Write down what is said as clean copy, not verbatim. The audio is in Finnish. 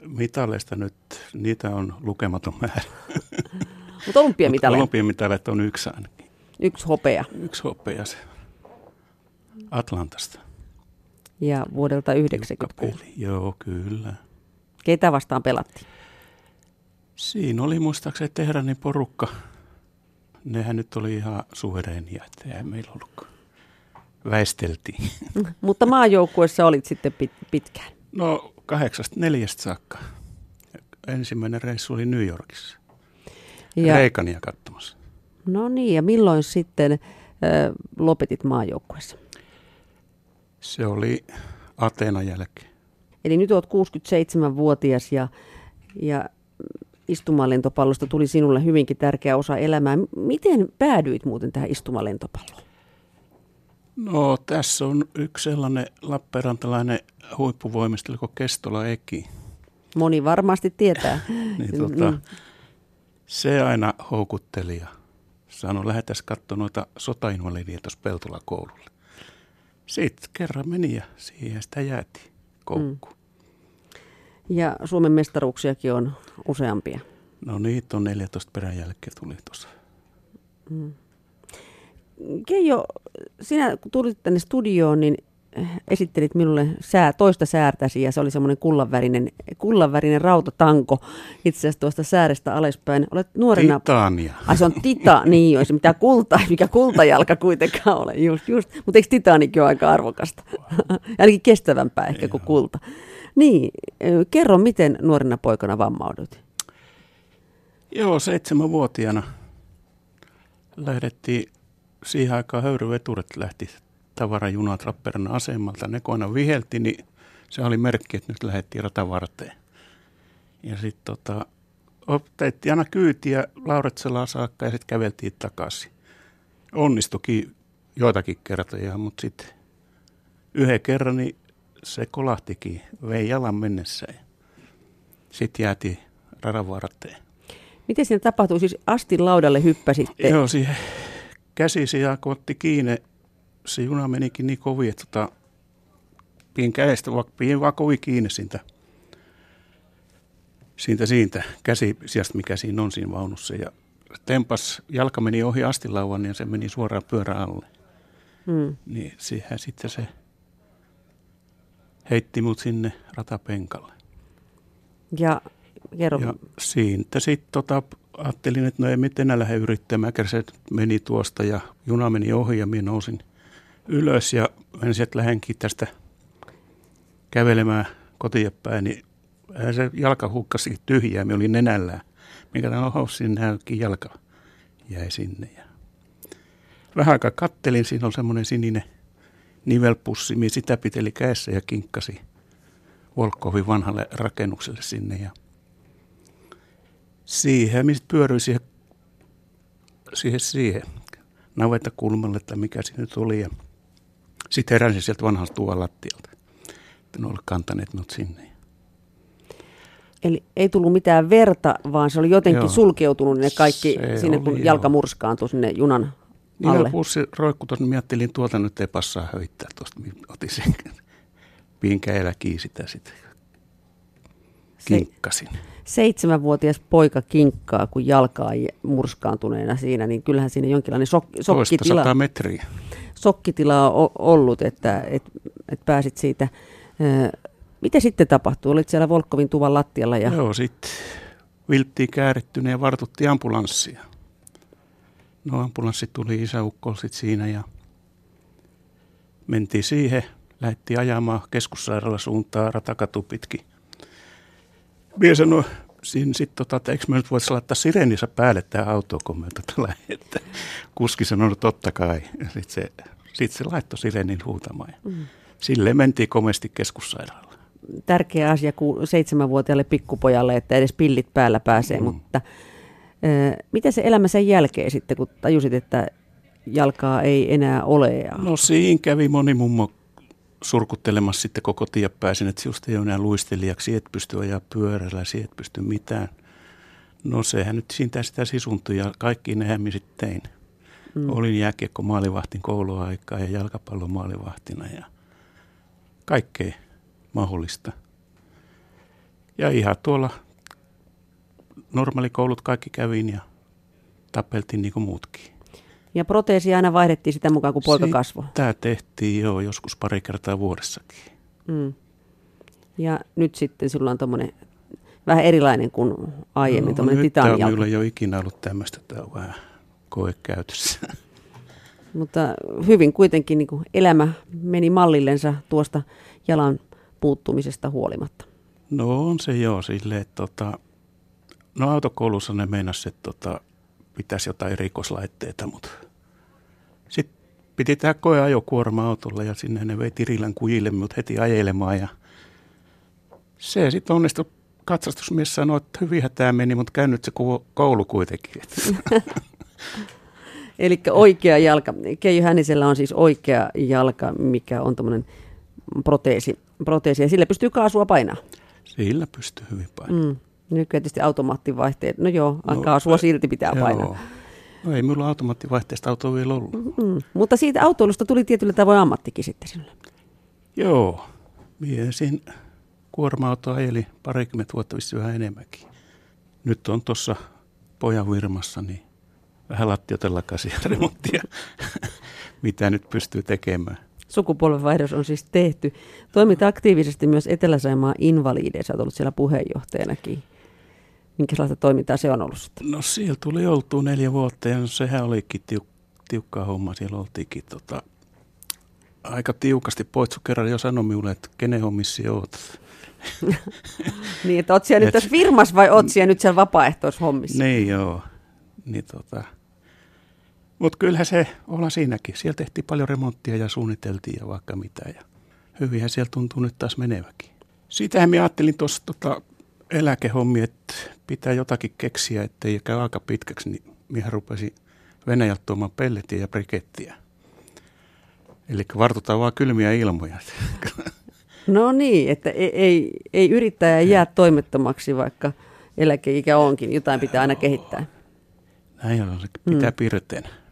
mitaleista nyt, niitä on lukematon määrä. Mutta olympiamitaleja? Olympiamitaleita on yksi ainakin. Yksi hopea? Yksi hopea se Atlantasta. Ja vuodelta 1996? Joo, kyllä. Keitä vastaan pelattiin? Siinä oli muistaakseni Teheranin porukka. Nehän nyt oli ihan suvereenia, että ei meillä ollut. Väisteltiin. Mutta maajoukkuessa olit sitten pitkään? No 8-4 saakka. Ensimmäinen reissu oli New Yorkissa. Reagania katsomassa. No niin, ja milloin sitten lopetit maajoukkuessa? Se oli Ateenan jälkeen. Eli nyt olet 67-vuotias ja istumalentopallosta tuli sinulle hyvinkin tärkeä osa elämää. Miten päädyit muuten tähän istumalentopalloon? No tässä on yksi sellainen lappeenrantalainen huippuvoimistelu kuin Kestola Eki. Moni varmasti tietää. Se aina houkutteli ja sanoi, lähetäs katsoa noita sotainvalidia tuossa Peltola-koululle. Sitten kerran meni ja siihen sitä jäätiin koukkuun. Ja Suomen mestaruuksiakin on useampia. No niitä on 14 perän jälkeen tuli tuossa. Keijo, sinä kun tulit tänne studioon, niin esittelit minulle toista säärtäsi ja se oli semmoinen kullanvärinen rautatanko itse asiassa tuosta säärestä alaspäin. Olet nuorena... Titania. Ai se on niin ei se mitään mikä kultajalka kuitenkaan ole, just. Mutta eikö titanikin ole aika arvokasta? Ainakin kestävämpää ehkä kuin kulta. Niin, kerro miten nuorena poikana vammaudut? Joo, 7-vuotiaana lähdettiin siihen aikaan höyryveturet lähti tavarajunat Lappeenrannan asemalta. Ne kun aina vihelti, niin se oli merkki, että nyt lähdettiin ratavarteen. Ja sitten otettiin aina kyytiä Lauretselaan saakka ja sitten käveltiin takaisin. Onnistuikin joitakin kertoja, mutta sitten yhden kerran niin se kolahtikin, vei jalan mennessä ja sitten jäätiin radan varteen. Miten siinä tapahtui? Siis astin laudalle hyppäsitte? Joo, siihen käsisi ja kun otti kiinni, se juna menikin niin kovin, että pidin vaan kovin kiinni siitä käsisijasta, mikä siinä on siinä vaunussa. Ja tempas, jalka meni ohi astilauvan ja se meni suoraan pyörän alle. Niin siihen sitten se heitti mut sinne ratapenkalle. Ja kerro. Ja siitä sitten ajattelin, että no ei miten lähde yrittämään. Se meni tuosta ja juna meni ohi ja minä nousin ylös ja menin sieltä lähenkin tästä kävelemään kotiin päin, niin se jalka hukkasi tyhjää, minä olin nenällään. Mikä tämä on sinnekin jalka jäi sinne. Ja vähän aikaa kattelin, siinä oli semmoinen sininen nivelpussi, minä sitä piteli kädessä ja kinkkasi Volkovin vanhalle rakennukselle sinne. Ja siihen, mistä pyöryi siihen navetakulmalle, tai mikä se nyt oli. Ja sitten heräsin sieltä vanhalta tuolla lattialta, että ne olivat kantaneet minut sinne. Eli ei tullut mitään verta, vaan se oli jotenkin sulkeutunut ne kaikki sinne, kun jalka murskaantui sinne junan alle. Niin pussi roikkui tuossa, niin ajattelin tuolta nyt ei passaa höittää tuosta. Otin sen, piin käellä kiinni sitä sitten. Kinkkasin. 7-vuotias poika kinkkaa, kun jalkaa murskaantuneena siinä, niin kyllähän siinä jonkinlainen sokkitila. 100 metriä. Sokkitila on ollut, että pääsit siitä. Mitä sitten tapahtui? Olit siellä Volkovin tuvan lattialla? Joo, sitten vilttiin käärittyneen ja vartuttiin ambulanssia. No ambulanssi tuli isäukkoon sitten siinä ja mentiin siihen. Lähdettiin ajamaan keskussairaala suuntaan ratakatu pitkin. Minä sanoin sitten, että eikö me nyt voisi laittaa sireenissä päälle tämä auto, kun me että kuski sanoi, että totta kai. Sitten se laittoi sireenin huutamaan. Silleen mentiin komeasti keskussairaalaan. Tärkeä asia 7-vuotiaalle pikkupojalle, että edes pillit päällä pääsee, mutta mitä se elämä sen jälkeen sitten, kun tajusit, että jalkaa ei enää ole? No siinä kävi moni mummo surkuttelemassa sitten koko tien pääsin, että just ei ole enää luistelijaksi, et pysty ajaa pyörällä, et pysty mitään. No sehän nyt siitä sitä sisuntui ja kaikki nehän minä sitten tein. Olin jääkiekko maalivahtin kouluaikaa ja jalkapallon maalivahtina ja kaikkea mahdollista. Ja ihan tuolla normaalikoulut kaikki kävin ja tapeltiin niin kuin muutkin. Ja proteesia aina vaihdettiin sitä mukaan, kun poika kasvoi. Tämä tehtiin jo joskus pari kertaa vuodessakin. Ja nyt sitten sulla on tommonen vähän erilainen kuin aiemmin, tommonen titaanijalka. Minulla ei ole ikinä ollut tämmöistä, tämä on vähän koekäytössä. Mutta hyvin kuitenkin niin kuin elämä meni mallillensa tuosta jalan puuttumisesta huolimatta. No on se joo silleen, että no autokoulussa ne meinasi, että pitäisi jotain rikoslaitteita, mutta sitten piti tehdä koeajo kuorma-autolla ja sinne ne vei Tirilän kujille mut heti ajelemaan ja se sitten onnistui. Katsastusmies sanoi, että hyvinhän tämä meni, mutta käynyt se koulu kuitenkin. Eli oikea jalka. Keijo Hännisellä on siis oikea jalka, mikä on tämmöinen proteesi ja sillä pystyy kaasua painaa. Sillä pystyy hyvin painaa. Nykyään tietysti automaattivaihteet. No joo, kaasua silti pitää painaa. No ei minulla automaattivaihteesta autoa vielä ollut. Mutta siitä autoilusta tuli tietyllä tavoin ammattikin sitten sinulle. Joo, miesin kuorma-auto ajeli parikymmentä vuotta vissi vähän enemmänkin. Nyt on tuossa pojan firmassa, niin vähän lattioten lakaisia remonttia, mitä nyt pystyy tekemään. Sukupolvenvaihdos on siis tehty. Toimit aktiivisesti myös Etelä-Saimaan Invalideissa, olet ollut siellä puheenjohtajanakin. Minkälaista toimintaa se on ollut sitten? No siellä tuli oltua 4 vuotta ja sehän olikin tiukkaa homma. Siellä oltiinkin aika tiukasti. Poitsu kerran jo sanoi minulle, että kenen hommissa oot. Niin, että oot siellä nyt tässä firmassa vai oot siellä nyt siellä vapaaehtoishommissa? Niin joo. Niin, mutta kyllähän se olla siinäkin. Siellä tehtiin paljon remonttia ja suunniteltiin ja vaikka mitä. Ja hyvinhän siellä tuntuu nyt taas meneväkin. Siitähän minä ajattelin tuossa eläkehommi, että pitää jotakin keksiä, ettei käy aika pitkäksi. Niin minä rupesin Venäjältä tuomaan pellettiä ja brikettiä. Eli vartutaan vaan kylmiä ilmoja. No niin, että ei yrittäjä jää toimettomaksi, vaikka eläkeikä onkin. Jotain pitää aina kehittää. Näin on, se pitää piirtein.